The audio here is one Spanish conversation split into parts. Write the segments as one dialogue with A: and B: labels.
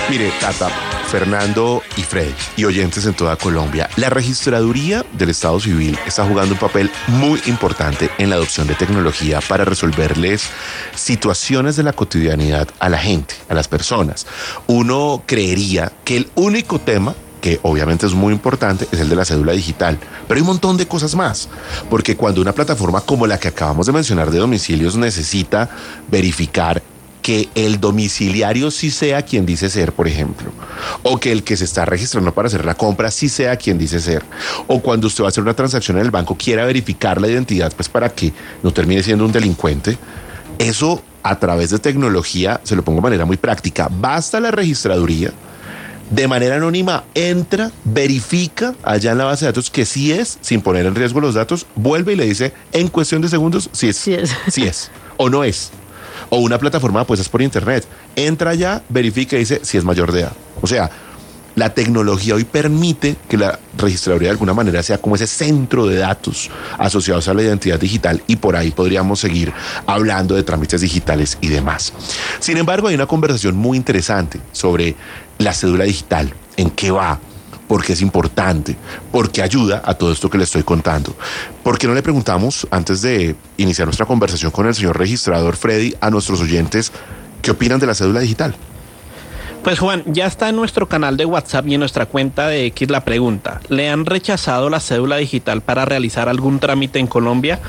A: Mire, Tata, Fernando y Freddy, y oyentes en toda Colombia, la registraduría del Estado Civil está jugando un papel muy importante en la adopción de tecnología para resolverles situaciones de la cotidianidad a la gente, a las personas. Uno creería que el único tema, que obviamente es muy importante, es el de la cédula digital. Pero hay un montón de cosas más, porque cuando una plataforma como la que acabamos de mencionar de domicilios necesita verificar que el domiciliario sí sea quien dice ser, por ejemplo, o que el que se está registrando para hacer la compra sí sea quien dice ser, o cuando usted va a hacer una transacción en el banco quiera verificar la identidad, pues para que no termine siendo un delincuente. Eso a través de tecnología, se lo pongo de manera muy práctica, basta la registraduría, de manera anónima entra, verifica allá en la base de datos que sí es, sin poner en riesgo los datos, vuelve y le dice en cuestión de segundos si es, sí es o no es. O una plataforma de apuestas por internet. Entra allá, verifica y dice si es mayor de edad. O sea, la tecnología hoy permite que la registraduría de alguna manera sea como ese centro de datos asociados a la identidad digital, y por ahí podríamos seguir hablando de trámites digitales y demás. Sin embargo, hay una conversación muy interesante sobre la cédula digital, en qué va, por qué es importante, por qué ayuda a todo esto que le estoy contando. ¿Por qué no le preguntamos, antes de iniciar nuestra conversación con el señor registrador Freddy, a nuestros oyentes qué opinan de la cédula digital?
B: Pues Juan, ya está en nuestro canal de WhatsApp y en nuestra cuenta de X la pregunta. ¿Le han rechazado la cédula digital para realizar algún trámite en Colombia?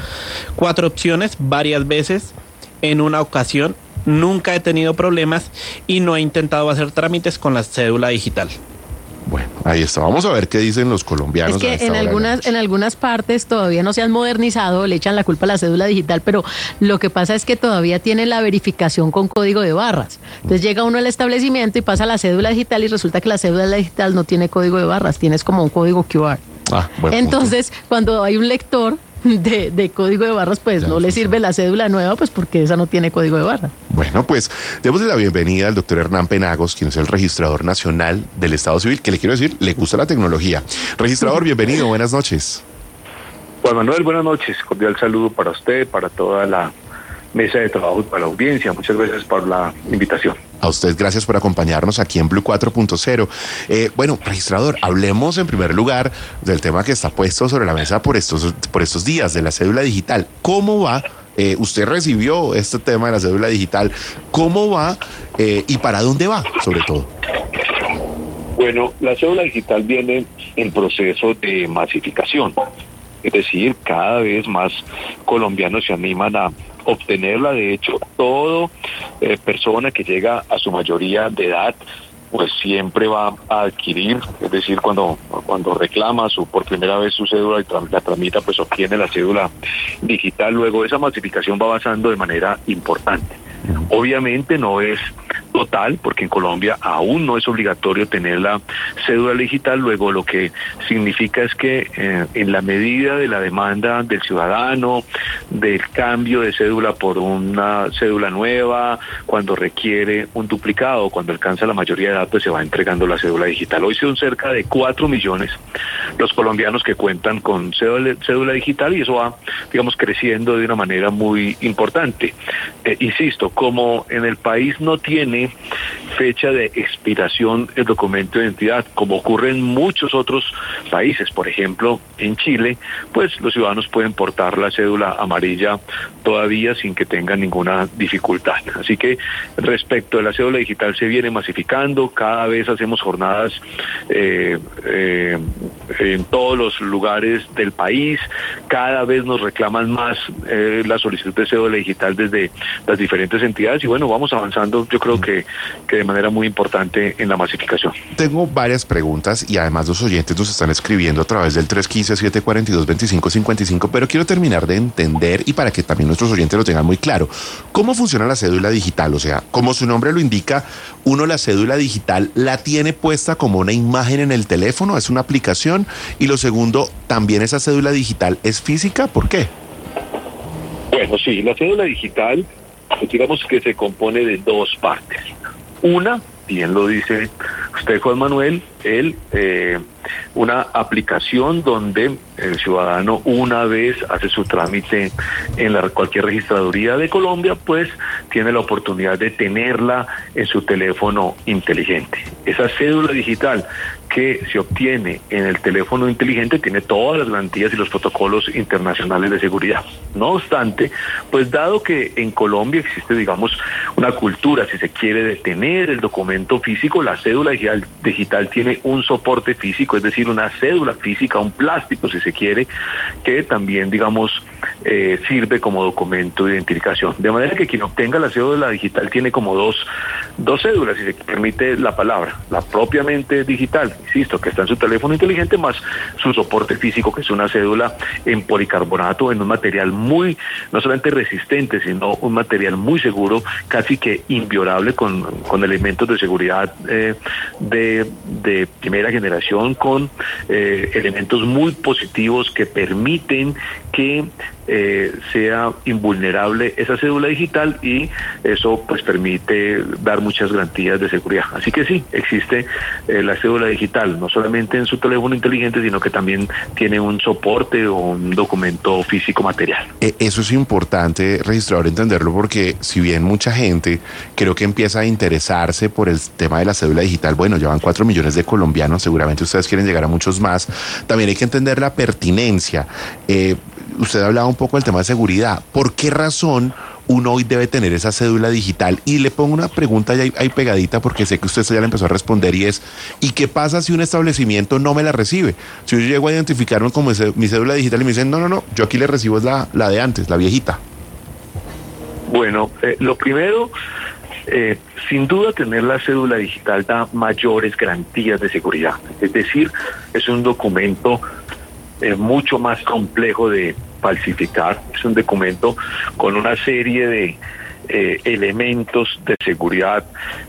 B: 4 opciones, varias veces, en una ocasión, nunca he tenido problemas y no he intentado hacer trámites con la cédula digital.
A: Bueno, ahí está. Vamos a ver qué dicen los colombianos.
C: Es que en algunas partes todavía no se han modernizado, le echan la culpa a la cédula digital, pero lo que pasa es que todavía tiene la verificación con código de barras. Entonces llega uno al establecimiento y pasa la cédula digital y resulta que la cédula digital no tiene código de barras, tienes como un código QR. Entonces, cuando hay un lector de código de barras, pues no le sirve la cédula nueva, pues porque esa no tiene código de barra.
A: Bueno, pues démosle la bienvenida al doctor Hernán Penagos, quien es el registrador nacional del Estado Civil, que le quiero decir, le gusta la tecnología. Registrador, bienvenido, buenas noches.
D: Juan Manuel, buenas noches, cordial saludo para usted, para toda la mesa de trabajo y para la audiencia. Muchas gracias por la invitación.
A: A usted, gracias por acompañarnos aquí en Blue 4.0. Bueno, registrador, hablemos en primer lugar del tema que está puesto sobre la mesa por estos días, de la cédula digital. ¿Cómo va? Usted recibió este tema de la cédula digital. ¿Cómo va y para dónde va, sobre todo?
D: Bueno, la cédula digital viene en proceso de masificación. Es decir, cada vez más colombianos se animan a obtenerla. De hecho, toda persona que llega a su mayoría de edad, pues siempre va a adquirir, es decir, cuando reclama por primera vez su cédula y la tramita, pues obtiene la cédula digital. Luego esa masificación va avanzando de manera importante. Obviamente no es total, porque en Colombia aún no es obligatorio tener la cédula digital. Luego lo que significa es que en la medida de la demanda del ciudadano, del cambio de cédula por una cédula nueva, cuando requiere un duplicado, cuando alcanza la mayoría de edad, pues se va entregando la cédula digital. Hoy son cerca de 4 millones los colombianos que cuentan con cédula digital, y eso va, digamos, creciendo de una manera muy importante. Insisto, como en el país no tiene fecha de expiración el documento de identidad, como ocurre en muchos otros países, por ejemplo, en Chile, pues los ciudadanos pueden portar la cédula amarilla todavía sin que tengan ninguna dificultad. Así que respecto a la cédula digital se viene masificando, cada vez hacemos jornadas en todos los lugares del país, cada vez nos reclaman más la solicitud de cédula digital desde las diferentes entidades, y bueno, vamos avanzando, yo creo que de manera muy importante en la masificación.
A: Tengo varias preguntas y además los oyentes nos están escribiendo a través del 315-742-2555, pero quiero terminar de entender, y para que también nuestros oyentes lo tengan muy claro, ¿cómo funciona la cédula digital? O sea, como su nombre lo indica, uno la cédula digital la tiene puesta como una imagen en el teléfono, es una aplicación, y lo segundo, también esa cédula digital es física, ¿por qué?
D: Bueno, sí, la cédula digital, digamos que se compone de 2 partes. Una, bien lo dice usted, Juan Manuel, una aplicación donde el ciudadano, una vez hace su trámite en cualquier registraduría de Colombia, pues tiene la oportunidad de tenerla en su teléfono inteligente. Esa cédula digital que se obtiene en el teléfono inteligente tiene todas las garantías y los protocolos internacionales de seguridad. No obstante, pues dado que en Colombia existe, digamos, una cultura, si se quiere, de tener el documento físico, la cédula digital tiene un soporte físico, es decir, una cédula física, un plástico, si se quiere, que también, digamos, sirve como documento de identificación. De manera que quien obtenga la cédula digital tiene como dos cédulas, si se permite la palabra, la propiamente digital, insisto, que está en su teléfono inteligente, más su soporte físico, que es una cédula en policarbonato, en un material muy, no solamente resistente, sino un material muy seguro, casi que inviolable, con elementos de seguridad de primera generación, con elementos muy positivos que permiten que sea invulnerable esa cédula digital, y eso pues permite dar muchas garantías de seguridad. Así que sí, existe la cédula digital, no solamente en su teléfono inteligente, sino que también tiene un soporte o un documento físico material.
A: Eso es importante, registrador, entenderlo, porque si bien mucha gente creo que empieza a interesarse por el tema de la cédula digital, bueno, ya van 4 millones de colombianos, seguramente ustedes quieren llegar a muchos más, también hay que entender la pertinencia. Usted hablaba un poco del tema de seguridad. ¿Por qué razón uno hoy debe tener esa cédula digital? Y le pongo una pregunta ya ahí pegadita, porque sé que usted ya le empezó a responder, y es, ¿y qué pasa si un establecimiento no me la recibe? Si yo llego a identificarme como mi cédula digital y me dicen, no, yo aquí le recibo es la de antes, la viejita.
D: Bueno, lo primero, sin duda tener la cédula digital da mayores garantías de seguridad. Es decir, es un documento mucho más complejo de falsificar, es un documento con una serie de elementos de seguridad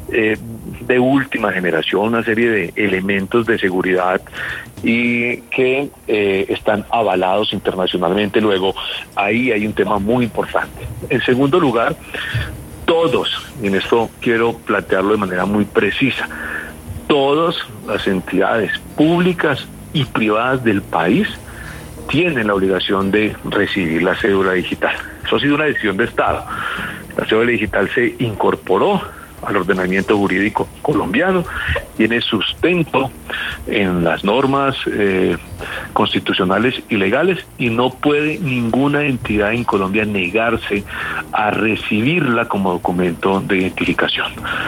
D: de última generación, una serie de elementos de seguridad y que están avalados internacionalmente. Luego, ahí hay un tema muy importante. En segundo lugar, todos, y en esto quiero plantearlo de manera muy precisa, todas las entidades públicas y privadas del país tienen la obligación de recibir la cédula digital. Eso ha sido una decisión de Estado. La cédula digital se incorporó al ordenamiento jurídico colombiano, tiene sustento en las normas constitucionales y legales, y no puede ninguna entidad en Colombia negarse a recibirla como documento de identificación.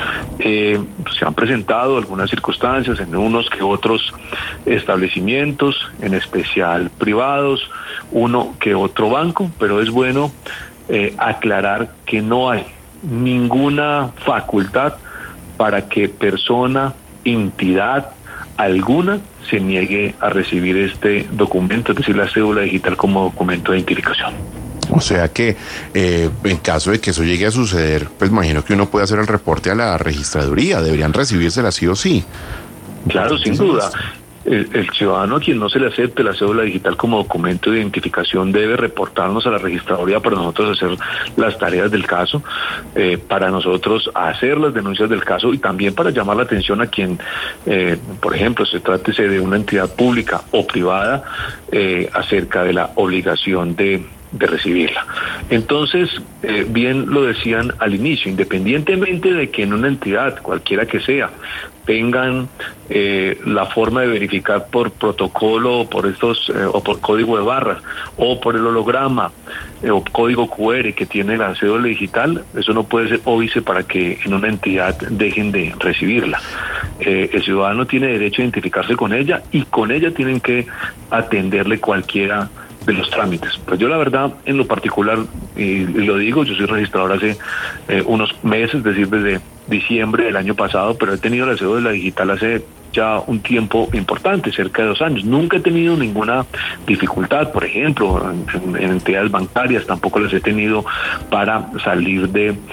D: Se han presentado algunas circunstancias en unos que otros establecimientos, en especial privados, uno que otro banco, pero es bueno aclarar que no hay ninguna facultad para que persona, entidad alguna se niegue a recibir este documento, es decir, la cédula digital como documento de identificación.
A: O sea que en caso de que eso llegue a suceder, pues imagino que uno puede hacer el reporte a la registraduría, deberían recibírsela sí o sí.
D: Claro, sin duda. El ciudadano a quien no se le acepte la cédula digital como documento de identificación debe reportarnos a la registraduría para nosotros hacer las tareas del caso, para nosotros hacer las denuncias del caso, y también para llamar la atención a quien, por ejemplo, se trátese de una entidad pública o privada, acerca de la obligación de recibirla. Entonces, bien lo decían al inicio, independientemente de que en una entidad, cualquiera que sea, tengan la forma de verificar por protocolo o por o por código de barras o por el holograma o código QR que tiene la cédula digital, eso no puede ser óbice para que en una entidad dejen de recibirla. El ciudadano tiene derecho a identificarse con ella, y con ella tienen que atenderle cualquiera de los trámites. Pues yo la verdad, en lo particular, y lo digo, yo soy registrador hace unos meses, es decir, desde diciembre del año pasado, pero he tenido la cédula digital hace ya un tiempo importante, cerca de 2 años. Nunca he tenido ninguna dificultad, por ejemplo, en entidades bancarias, tampoco las he tenido para salir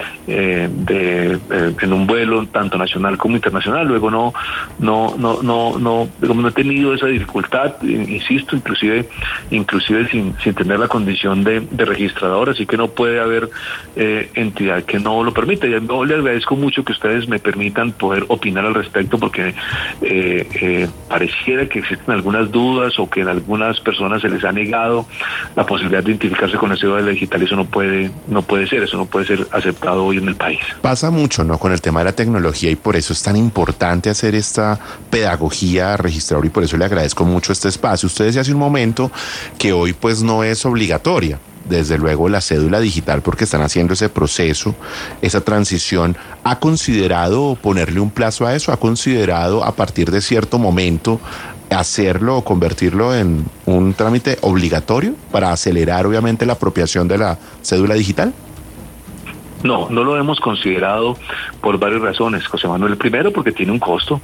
D: en un vuelo tanto nacional como internacional. Luego no he tenido esa dificultad, insisto, inclusive sin tener la condición de registrador, así que no puede haber entidad que no lo permita. Y yo le agradezco mucho que ustedes me permitan poder opinar al respecto, porque pareciera que existen algunas dudas o que en algunas personas se les ha negado la posibilidad de identificarse con la cédula digital. Eso no puede ser aceptado hoy en el país.
A: Pasa mucho, ¿no?, con el tema de la tecnología, y por eso es tan importante hacer esta pedagogía registrador, y por eso le agradezco mucho este espacio. Usted decía hace un momento que hoy pues no es obligatoria, desde luego, la cédula digital, porque están haciendo ese proceso, esa transición. ¿Ha considerado ponerle un plazo a eso? ¿Ha considerado a partir de cierto momento hacerlo o convertirlo en un trámite obligatorio para acelerar obviamente la apropiación de la cédula digital?
D: No lo hemos considerado por varias razones, José Manuel. Primero, porque tiene un costo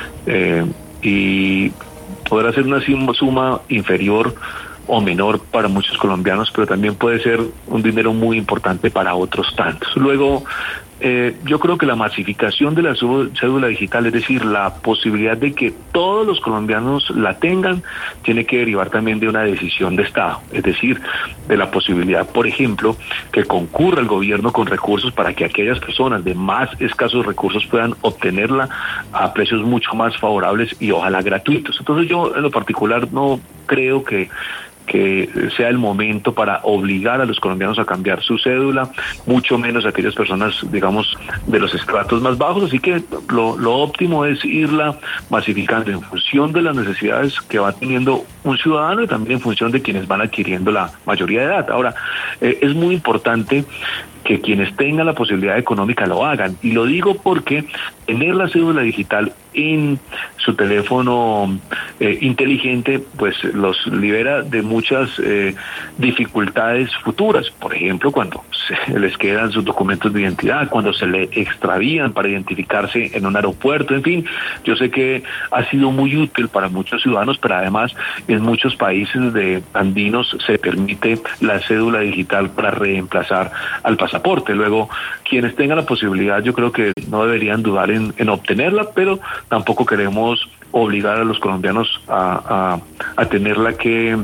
D: y podrá ser una suma inferior o menor para muchos colombianos, pero también puede ser un dinero muy importante para otros tantos. Luego, yo creo que la masificación de la cédula digital, es decir, la posibilidad de que todos los colombianos la tengan, tiene que derivar también de una decisión de Estado, es decir, de la posibilidad, por ejemplo, que concurra el gobierno con recursos para que aquellas personas de más escasos recursos puedan obtenerla a precios mucho más favorables y ojalá gratuitos. Entonces yo en lo particular no creo que sea el momento para obligar a los colombianos a cambiar su cédula, mucho menos a aquellas personas, digamos, de los estratos más bajos. Así que lo óptimo es irla masificando en función de las necesidades que va teniendo un ciudadano y también en función de quienes van adquiriendo la mayoría de edad. Ahora, es muy importante que quienes tengan la posibilidad económica lo hagan. Y lo digo porque tener la cédula digital en su teléfono inteligente, pues los libera de muchas dificultades futuras. Por ejemplo, cuando se les quedan sus documentos de identidad, cuando se le extravían para identificarse en un aeropuerto, en fin. Yo sé que ha sido muy útil para muchos ciudadanos, pero además en muchos países andinos se permite la cédula digital para reemplazar al pasaporte. Luego, quienes tengan la posibilidad, yo creo que no deberían dudar en obtenerla, pero tampoco queremos obligar a los colombianos a tenerla que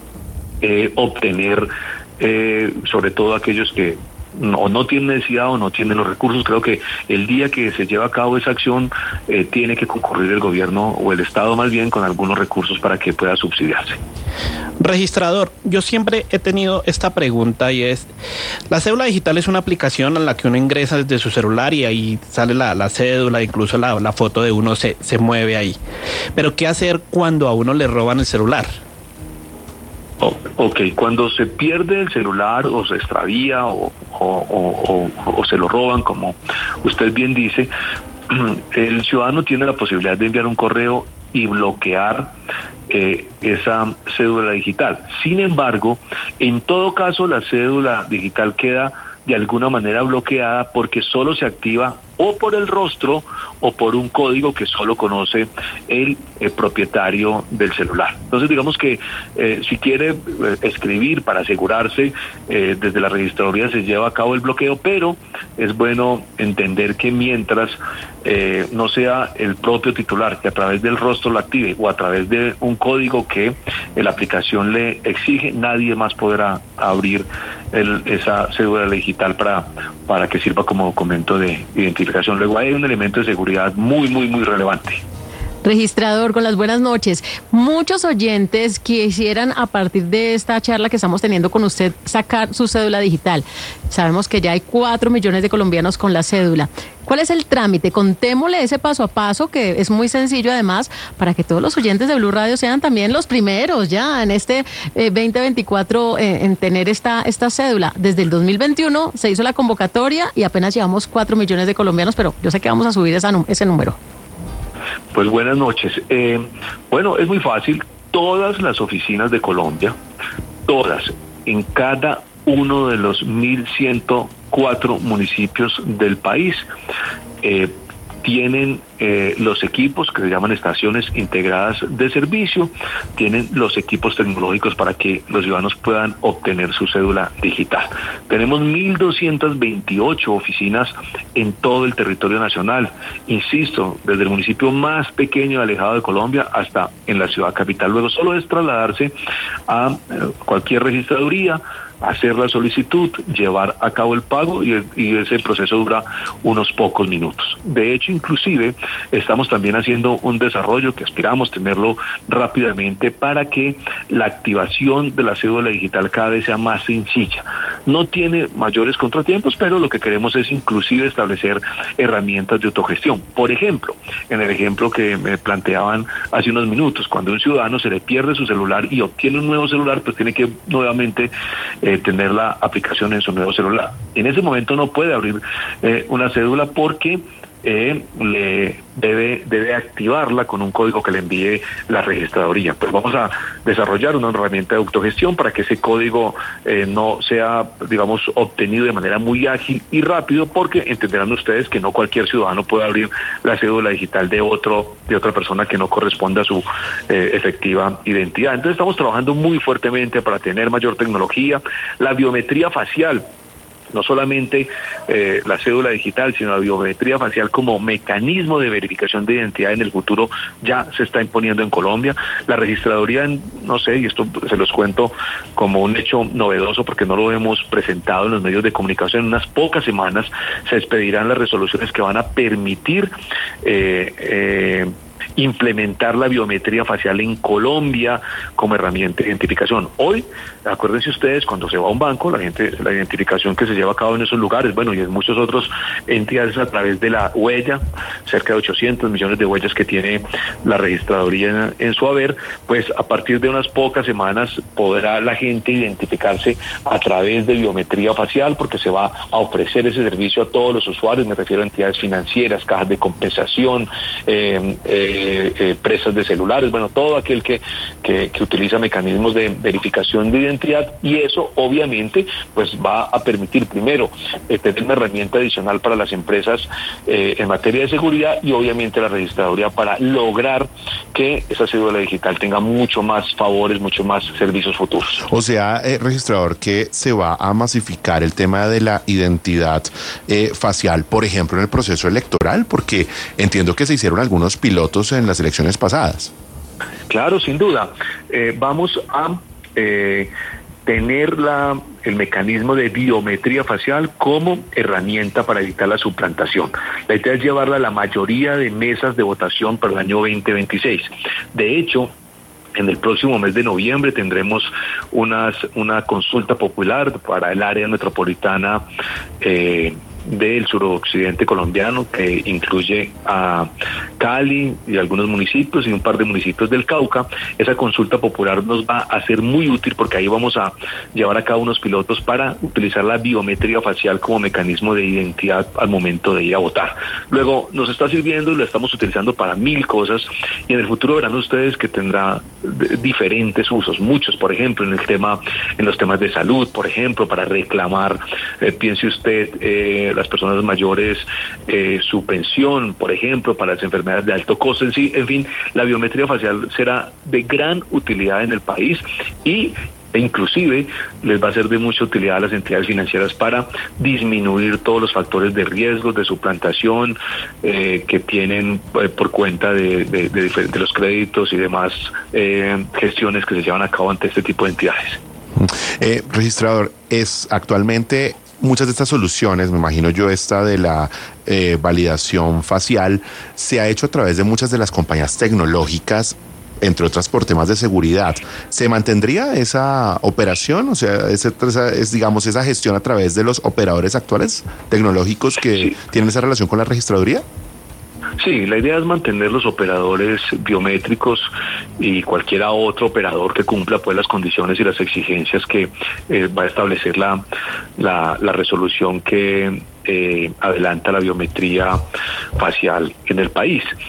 D: obtener, sobre todo aquellos que no tienen necesidad o no tienen los recursos. Creo que el día que se lleva a cabo esa acción tiene que concurrir el gobierno o el Estado más bien con algunos recursos para que pueda subsidiarse.
B: Registrador, yo siempre he tenido esta pregunta y es, la cédula digital es una aplicación en la que uno ingresa desde su celular y ahí sale la cédula, incluso la foto de uno se mueve ahí. Pero ¿qué hacer cuando a uno le roban el celular?
D: Ok, cuando se pierde el celular o se extravía o se lo roban, como usted bien dice, el ciudadano tiene la posibilidad de enviar un correo y bloquear esa cédula digital. Sin embargo, en todo caso, la cédula digital queda de alguna manera bloqueada porque solo se activa o por el rostro o por un código que solo conoce el propietario del celular. Entonces, digamos que si quiere escribir para asegurarse, desde la registraduría se lleva a cabo el bloqueo, pero es bueno entender que mientras no sea el propio titular que a través del rostro lo active o a través de un código que la aplicación le exige, nadie más podrá abrir esa cédula digital para que sirva como documento de identificación. Luego hay un elemento de seguridad muy relevante.
C: Registrador, con las buenas noches. Muchos oyentes quisieran, a partir de esta charla que estamos teniendo con usted, sacar su cédula digital. Sabemos que ya hay 4 millones de colombianos con la cédula. ¿Cuál es el trámite? Contémosle ese paso a paso, que es muy sencillo además, para que todos los oyentes de Blue Radio sean también los primeros ya en este 2024 en tener esta cédula. Desde el 2021 se hizo la convocatoria y apenas llevamos 4 millones de colombianos, pero yo sé que vamos a subir ese número.
D: Pues buenas noches. Bueno, es muy fácil. Todas las oficinas de Colombia, todas, en cada uno de los 1.104 municipios del país, tienen los equipos que se llaman estaciones integradas de servicio, tienen los equipos tecnológicos para que los ciudadanos puedan obtener su cédula digital. Tenemos 1.228 oficinas en todo el territorio nacional, insisto, desde el municipio más pequeño y alejado de Colombia hasta en la ciudad capital. Luego solo es trasladarse a cualquier registraduría, hacer la solicitud, llevar a cabo el pago y ese proceso dura unos pocos minutos. De hecho, inclusive, estamos también haciendo un desarrollo que aspiramos tenerlo rápidamente para que la activación de la cédula digital cada vez sea más sencilla. No tiene mayores contratiempos, pero lo que queremos es inclusive establecer herramientas de autogestión. Por ejemplo, en el ejemplo que me planteaban hace unos minutos, cuando un ciudadano se le pierde su celular y obtiene un nuevo celular, pues tiene que nuevamente tener la aplicación en su nuevo celular. En ese momento no puede abrir una cédula porque le debe activarla con un código que le envíe la registraduría. Pues vamos a desarrollar una herramienta de autogestión para que ese código no sea, digamos, obtenido de manera muy ágil y rápido, porque entenderán ustedes que no cualquier ciudadano puede abrir la cédula digital de otra persona que no corresponda a su efectiva identidad. Entonces estamos trabajando muy fuertemente para tener mayor tecnología, la biometría facial. No solamente la cédula digital, sino la biometría facial como mecanismo de verificación de identidad en el futuro ya se está imponiendo en Colombia. La registraduría, no sé, y esto se los cuento como un hecho novedoso porque no lo hemos presentado en los medios de comunicación, en unas pocas semanas se expedirán las resoluciones que van a permitir implementar la biometría facial en Colombia como herramienta de identificación. Hoy, acuérdense ustedes, cuando se va a un banco, la identificación que se lleva a cabo en esos lugares, bueno, y en muchos otros entidades a través de la huella, cerca de 800 millones de huellas que tiene la registraduría en su haber, pues a partir de unas pocas semanas podrá la gente identificarse a través de biometría facial, porque se va a ofrecer ese servicio a todos los usuarios, me refiero a entidades financieras, cajas de compensación, presas de celulares, bueno, todo aquel que utiliza mecanismos de verificación de identidad, y eso obviamente pues va a permitir primero tener una herramienta adicional para las empresas en materia de seguridad, y obviamente la registraduría para lograr que esa cédula digital tenga mucho más favores, mucho más servicios futuros.
A: O sea, registrador, que se va a masificar el tema de la identidad facial, por ejemplo, en el proceso electoral, porque entiendo que se hicieron algunos pilotos en las elecciones pasadas.
D: Claro, sin duda. Vamos a tener el mecanismo de biometría facial como herramienta para evitar la suplantación. La idea es llevarla a la mayoría de mesas de votación para el año 2026. De hecho, en el próximo mes de noviembre tendremos una consulta popular para el área metropolitana del suroccidente colombiano, que incluye a Cali y algunos municipios y un par de municipios del Cauca. Esa consulta popular nos va a ser muy útil porque ahí vamos a llevar a cabo unos pilotos para utilizar la biometría facial como mecanismo de identidad al momento de ir a votar. Luego nos está sirviendo y lo estamos utilizando para 1000 cosas, y en el futuro verán ustedes que tendrá diferentes usos, muchos, por ejemplo, en los temas de salud, por ejemplo, para reclamar, piense usted, las personas mayores, su pensión, por ejemplo, para las enfermedades de alto costo. En fin, la biometría facial será de gran utilidad en el país e inclusive les va a ser de mucha utilidad a las entidades financieras para disminuir todos los factores de riesgo, de suplantación que tienen por cuenta de los créditos y demás gestiones que se llevan a cabo ante este tipo de entidades.
A: Registrador, actualmente muchas de estas soluciones, me imagino yo esta de la validación facial, se ha hecho a través de muchas de las compañías tecnológicas, entre otras por temas de seguridad. ¿Se mantendría esa operación? O sea, digamos, esa gestión a través de los operadores actuales tecnológicos que tienen esa relación con la registraduría.
D: Sí, la idea es mantener los operadores biométricos y cualquier otro operador que cumpla pues las condiciones y las exigencias que va a establecer la resolución que adelanta la biometría facial en el país.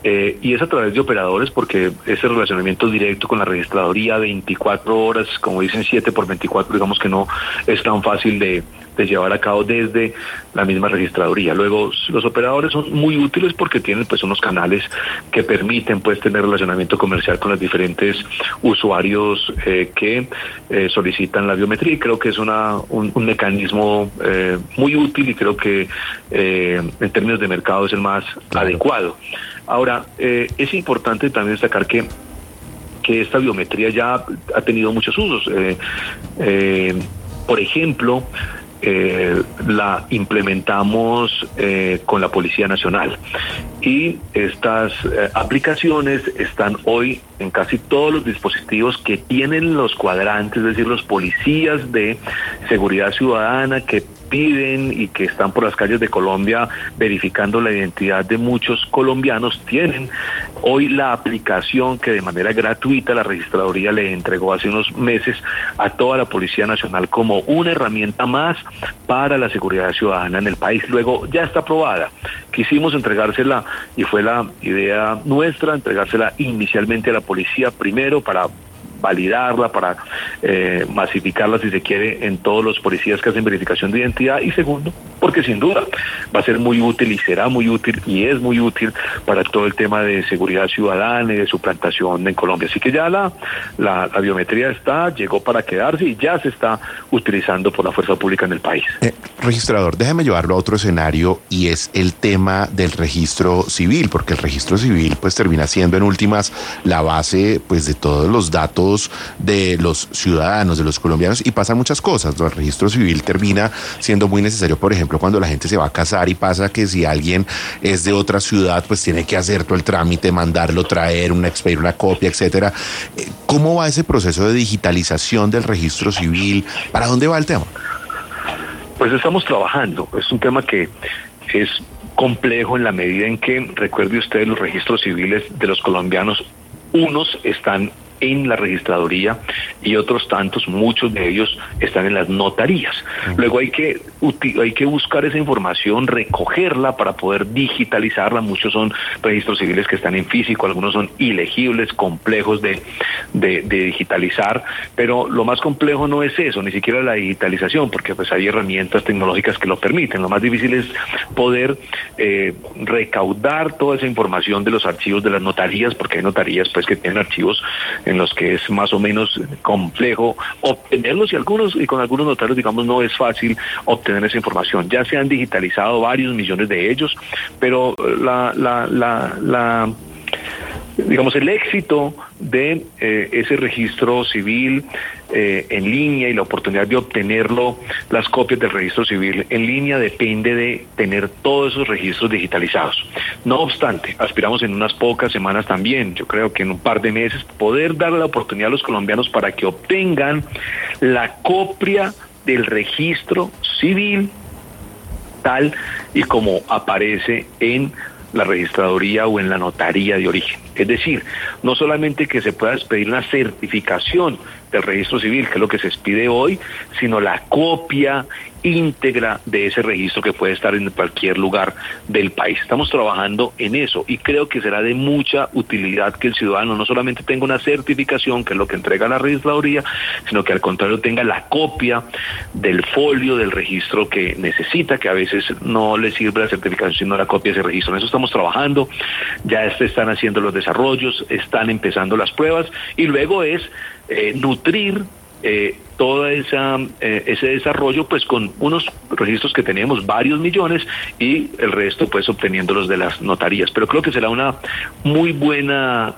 D: y es a través de operadores, porque ese relacionamiento directo con la registraduría 24 horas, como dicen 7x24, digamos que no es tan fácil de llevar a cabo desde la misma registraduría. Luego, los operadores son muy útiles porque tienen pues unos canales que permiten pues tener relacionamiento comercial con los diferentes usuarios que solicitan la biometría, y creo que es un mecanismo muy útil, y creo que en términos de mercado es el más adecuado. Ahora, es importante también destacar que esta biometría ya ha tenido muchos usos. Por ejemplo, la implementamos con la Policía Nacional, y estas aplicaciones están hoy en casi todos los dispositivos que tienen los cuadrantes, es decir, los policías de seguridad ciudadana que piden y que están por las calles de Colombia verificando la identidad de muchos colombianos. Tienen hoy la aplicación que de manera gratuita la registraduría le entregó hace unos meses a toda la Policía Nacional como una herramienta más para la seguridad ciudadana en el país. Luego ya está aprobada. Quisimos entregársela, y fue la idea nuestra, entregársela inicialmente a la policía, primero para validarla, para masificarla, si se quiere, en todos los policías que hacen verificación de identidad, y segundo, porque sin duda va a ser muy útil, y será muy útil, y es muy útil para todo el tema de seguridad ciudadana y de suplantación en Colombia. Así que ya la biometría llegó para quedarse, y ya se está utilizando por la fuerza pública en el país.
A: Registrador, déjeme llevarlo a otro escenario, y es el tema del registro civil, porque el registro civil pues termina siendo en últimas la base pues de todos los datos de los ciudadanos, de los colombianos, y pasan muchas cosas, ¿no? El registro civil termina siendo muy necesario, por ejemplo, cuando la gente se va a casar, y pasa que si alguien es de otra ciudad, pues tiene que hacer todo el trámite, mandarlo, traer, expedir una copia, etcétera. ¿Cómo va ese proceso de digitalización del registro civil? ¿Para dónde va el tema?
D: Pues estamos trabajando. Es un tema que es complejo en la medida en que, recuerde usted, los registros civiles de los colombianos, unos están en la registraduría y otros tantos, muchos de ellos, están en las notarías. Luego hay que buscar esa información, recogerla para poder digitalizarla. Muchos son registros civiles que están en físico, algunos son ilegibles, complejos de digitalizar, pero lo más complejo no es eso, ni siquiera la digitalización, porque pues hay herramientas tecnológicas que lo permiten. Lo más difícil es poder recaudar toda esa información de los archivos de las notarías, porque hay notarías pues que tienen archivos en los que es más o menos complejo obtenerlos, y con algunos notarios, digamos, no es fácil obtener esa información. Ya se han digitalizado varios millones de ellos, pero digamos, el éxito de ese registro civil en línea, y la oportunidad de obtenerlo, las copias del registro civil en línea, depende de tener todos esos registros digitalizados. No obstante, aspiramos en unas pocas semanas también, yo creo que en un par de meses, poder darle la oportunidad a los colombianos para que obtengan la copia del registro civil tal y como aparece en la registraduría o en la notaría de origen. Es decir, no solamente que se pueda expedir una certificación del registro civil, que es lo que se expide hoy, sino la copia íntegra de ese registro, que puede estar en cualquier lugar del país. Estamos trabajando en eso, y creo que será de mucha utilidad que el ciudadano no solamente tenga una certificación, que es lo que entrega la registraduría, sino que al contrario tenga la copia del folio del registro que necesita, que a veces no le sirve la certificación sino la copia de ese registro. En eso estamos trabajando, ya se están haciendo los desarrollos, están empezando las pruebas, y luego es nutrir todo ese desarrollo pues con unos registros que tenemos, varios millones, y el resto pues obteniéndolos de las notarías. Pero creo que será una muy buena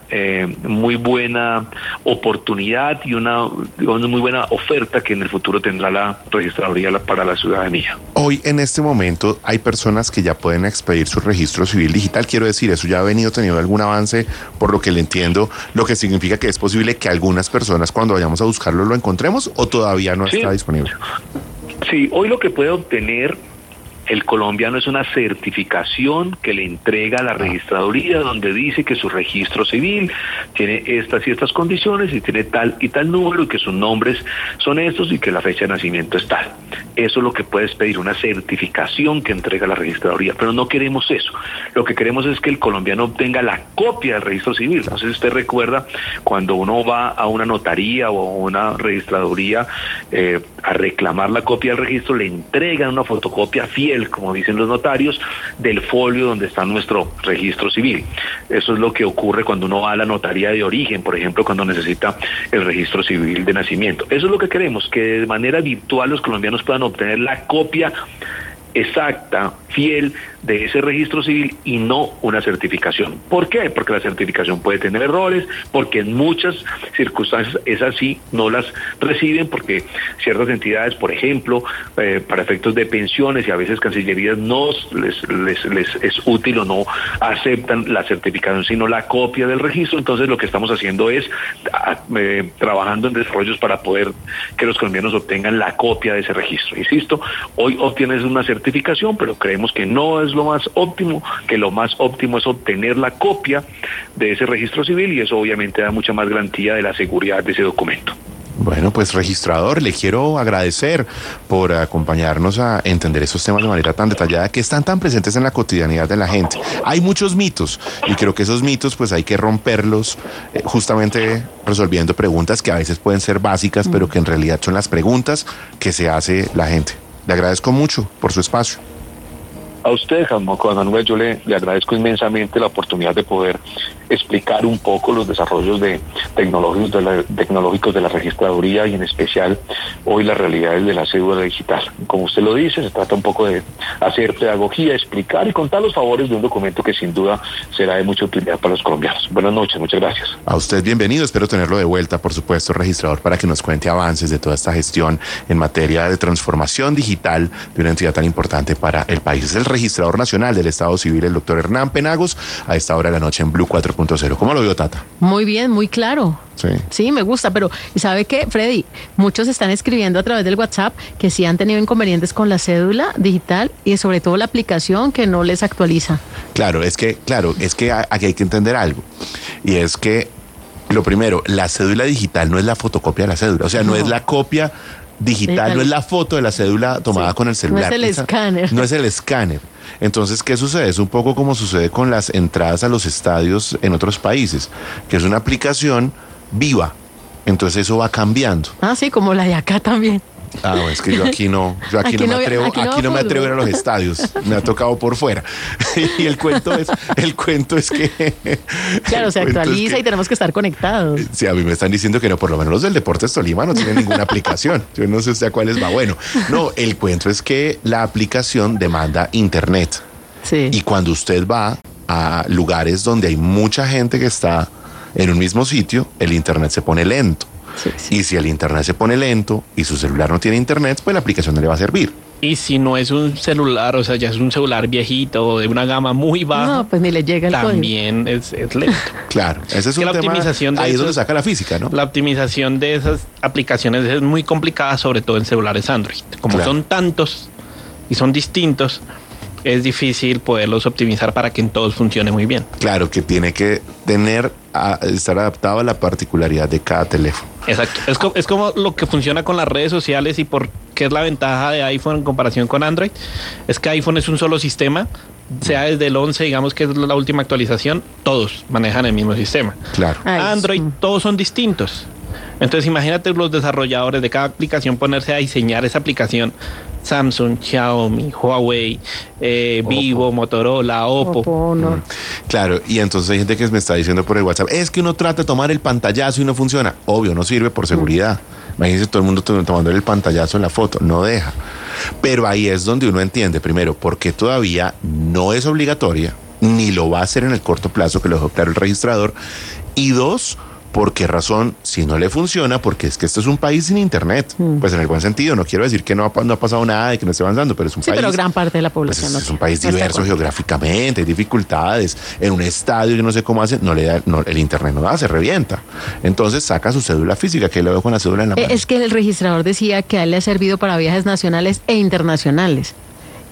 D: oportunidad y una muy buena oferta que en el futuro tendrá la registraduría para la ciudadanía.
A: Hoy, en este momento, hay personas que ya pueden expedir su registro civil digital. Quiero decir, eso ya ha venido teniendo algún avance, por lo que le entiendo, lo que significa que es posible que algunas personas, cuando vayamos a buscarlo, lo encontremos, o todavía no está disponible.
D: Sí, hoy lo que puede obtener El colombiano es una certificación que le entrega a la registraduría donde dice que su registro civil tiene estas y estas condiciones y tiene tal y tal número y que sus nombres son estos y que la fecha de nacimiento es tal. Eso es lo que puedes pedir, una certificación que entrega la registraduría, pero no queremos eso. Lo que queremos es que el colombiano obtenga la copia del registro civil. No sé si usted recuerda cuando uno va a una notaría o a una registraduría a reclamar la copia del registro, le entregan una fotocopia fiel, como dicen los notarios, del folio donde está nuestro registro civil. Eso es lo que ocurre cuando uno va a la notaría de origen, por ejemplo, cuando necesita el registro civil de nacimiento. Eso es lo que queremos, que de manera virtual los colombianos puedan obtener la copia exacta, fiel de ese registro civil y no una certificación. ¿Por qué? Porque la certificación puede tener errores, porque en muchas circunstancias esas sí no las reciben, porque ciertas entidades, por ejemplo, para efectos de pensiones y a veces cancillerías no les es útil o no aceptan la certificación sino la copia del registro. Entonces lo que estamos haciendo es trabajando en desarrollos para poder que los colombianos obtengan la copia de ese registro. Insisto, hoy obtienes una certificación, pero creemos que no es lo más óptimo, que lo más óptimo es obtener la copia de ese registro civil y eso obviamente da mucha más garantía de la seguridad de ese documento.
A: Bueno, pues registrador, le quiero agradecer por acompañarnos a entender esos temas de manera tan detallada que están tan presentes en la cotidianidad de la gente. Hay muchos mitos y creo que esos mitos pues hay que romperlos justamente resolviendo preguntas que a veces pueden ser básicas, pero que en realidad son las preguntas que se hace la gente. Le agradezco mucho por su espacio.
D: A usted, Juan Manuel, yo le agradezco inmensamente la oportunidad de poder explicar un poco los desarrollos tecnológicos de la registraduría y en especial hoy las realidades de la cédula digital. Como usted lo dice, se trata un poco de hacer pedagogía, explicar y contar los favores de un documento que sin duda será de mucha utilidad para los colombianos. Buenas noches, muchas gracias.
A: A usted bienvenido, espero tenerlo de vuelta, por supuesto, registrador, para que nos cuente avances de toda esta gestión en materia de transformación digital de una entidad tan importante para el país. Es el registrador nacional del Estado Civil, el doctor Hernán Penagos, a esta hora de la noche en Blue 4.0. ¿Cómo lo vio, Tata?
C: Muy bien, muy claro. Sí, me gusta, pero ¿y sabe qué, Freddy? Muchos están escribiendo a través del WhatsApp que sí han tenido inconvenientes con la cédula digital y sobre todo la aplicación que no les actualiza.
A: Claro, es que aquí hay que entender algo. Y es que, lo primero, la cédula digital no es la fotocopia de la cédula, o sea, no es la copia digital, no es la foto de la cédula tomada con el celular.
C: No es el escáner.
A: No es el escáner. Entonces, ¿qué sucede? Es un poco como sucede con las entradas a los estadios en otros países, que es una aplicación viva. Entonces eso va cambiando.
C: Ah, sí, como la de acá también.
A: Ah, bueno, es que yo aquí no me atrevo a ir a los estadios, me ha tocado por fuera. Y el cuento es que
C: claro, se actualiza y tenemos que estar conectados.
A: Sí, a mí me están diciendo que no, por lo menos los del Deportes Tolima no tienen ninguna aplicación. Yo no sé usted a cuáles va. Bueno, no, el cuento es que la aplicación demanda internet.
C: Sí.
A: Y cuando usted va a lugares donde hay mucha gente que está en un mismo sitio, el internet se pone lento.
C: Sí.
A: Y si el internet se pone lento y su celular no tiene internet, pues la aplicación no le va a servir.
B: Y si no es un celular, o sea, ya es un celular viejito o de una gama muy baja,
C: no, pues ni le llega el
B: también
C: código.
B: Es lento.
A: Claro, ese es un
B: la
A: tema,
B: optimización de
A: ahí es donde saca la física, ¿no?
B: La optimización de esas aplicaciones es muy complicada, sobre todo en celulares Android. Como
A: claro,
B: son tantos y son distintos, es difícil poderlos optimizar para que en todos funcione muy bien.
A: Claro, que tiene que estar adaptado a la particularidad de cada teléfono.
B: Exacto. Es como lo que funciona con las redes sociales y por qué es la ventaja de iPhone en comparación con Android. Es que iPhone es un solo sistema, sea desde el 11, digamos que es la última actualización, todos manejan el mismo sistema.
A: Claro.
B: Android, todos son distintos. Entonces imagínate los desarrolladores de cada aplicación ponerse a diseñar esa aplicación. Samsung, Xiaomi, Huawei, Vivo, Motorola, Oppo.
C: No.
A: Claro, y entonces hay gente que me está diciendo por el WhatsApp, es que uno trata de tomar el pantallazo y no funciona. Obvio, no sirve por seguridad. Imagínense todo el mundo tomando el pantallazo en la foto, no deja. Pero ahí es donde uno entiende, primero, por qué todavía no es obligatoria, ni lo va a hacer en el corto plazo, que lo dejó claro el registrador. Y dos, ¿por qué razón? Si no le funciona, porque es que esto es un país sin internet. Pues en el buen sentido, no quiero decir que no ha pasado nada y que no esté avanzando, pero es un país...
C: pero gran parte de la población
A: pues es un país diverso geográficamente, hay dificultades. En un estadio, yo no sé cómo hace, el internet no da, se revienta. Entonces saca su cédula física, que lo veo con la cédula en la mano.
C: Es que el registrador decía que a él le ha servido para viajes nacionales e internacionales.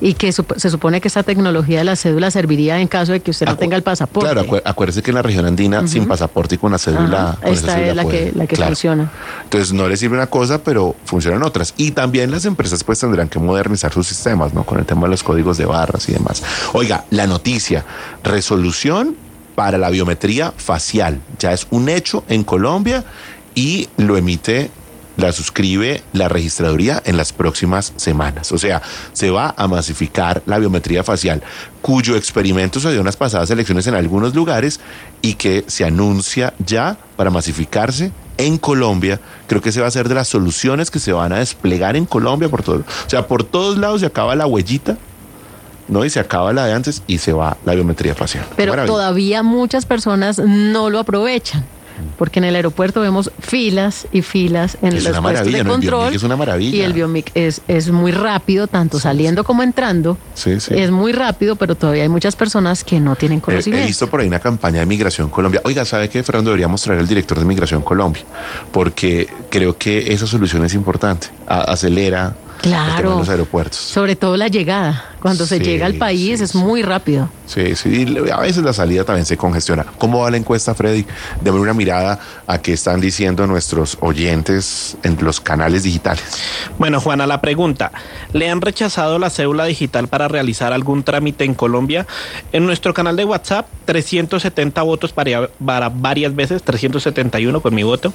C: y que se supone que esta tecnología de la cédula serviría en caso de que usted no tenga el pasaporte.
A: Claro, acuérdese que en la región andina sin pasaporte y con la cédula,
C: esta es la que funciona.
A: Entonces no le sirve una cosa, pero funcionan otras. Y también las empresas pues tendrán que modernizar sus sistemas, ¿no? Con el tema de los códigos de barras y demás. Oiga, la noticia, resolución para la biometría facial. Ya es un hecho en Colombia y la suscribe la registraduría en las próximas semanas. O sea, se va a masificar la biometría facial, cuyo experimento se dio en las pasadas elecciones en algunos lugares y que se anuncia ya para masificarse en Colombia. Creo que se va a ser de las soluciones que se van a desplegar en Colombia por todo. O sea, por todos lados se acaba la huellita, ¿no? Y se acaba la de antes y se va la biometría facial.
C: Pero todavía muchas personas no lo aprovechan. Porque en el aeropuerto vemos filas y filas en los puestos de control.
A: Es una maravilla.
C: Y el Biomic es muy rápido, tanto saliendo como entrando.
A: Sí.
C: Es muy rápido, pero todavía hay muchas personas que no tienen conocimiento.
A: He visto por ahí una campaña de Migración Colombia. Oiga, ¿sabe qué, Fernando? Deberíamos traer al director de Migración Colombia, porque creo que esa solución es importante. Acelera el tema de los aeropuertos.
C: Sobre todo la llegada. Cuando se llega al país es muy rápido.
A: Sí. Y a veces la salida también se congestiona. ¿Cómo va la encuesta, Freddy? Deme una mirada a qué están diciendo nuestros oyentes en los canales digitales.
B: Bueno, Juana, la pregunta: ¿le han rechazado la cédula digital para realizar algún trámite en Colombia? En nuestro canal de WhatsApp, 370 votos para varias veces, 371 con mi voto,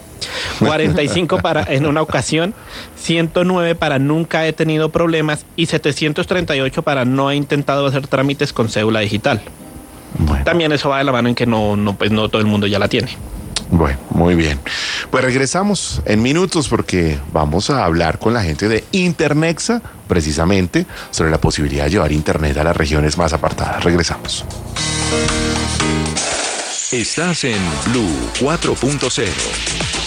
B: 45 en una ocasión, 109 para nunca he tenido problemas y 738 para no he intentado hacer trámites con cédula digital.
A: Bueno.
B: También eso va de la mano en que no todo el mundo ya la tiene.
A: Bueno, muy bien. Pues regresamos en minutos porque vamos a hablar con la gente de Internexa precisamente sobre la posibilidad de llevar Internet a las regiones más apartadas. Regresamos.
E: Estás en Blue 4.0.